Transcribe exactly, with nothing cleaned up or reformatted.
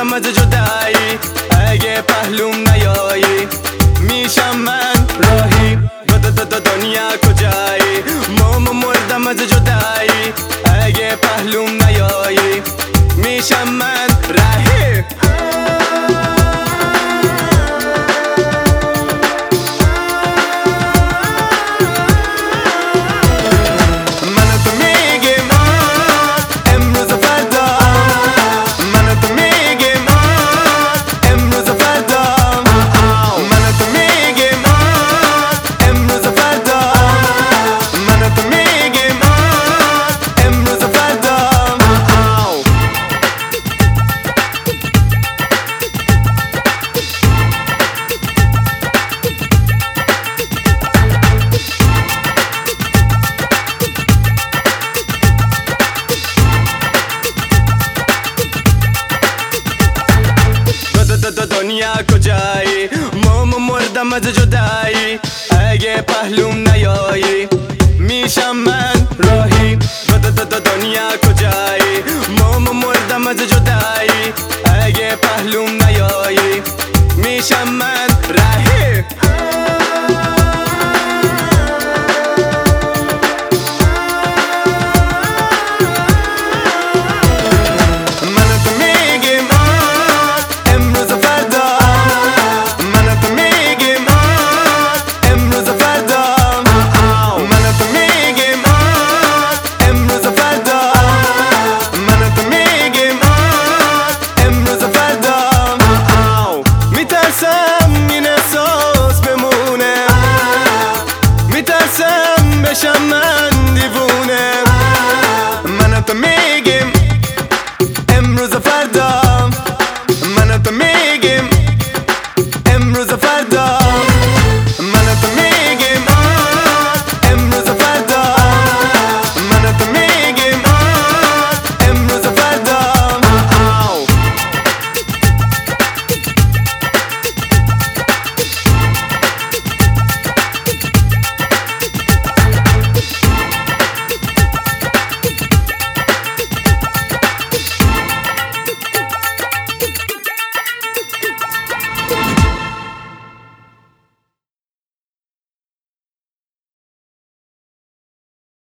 مردم از جدایی، اگه پهلوم نیایی میشم من راهی. دنیا کجایی؟ ماما مردم از جدایی، اگه پهلوم نیایی میشم من راهی. دنیا کجایی؟ ماما مردم از جدایی، اگه پهلوم نیایی میشم من راهی. دنیا کجایی؟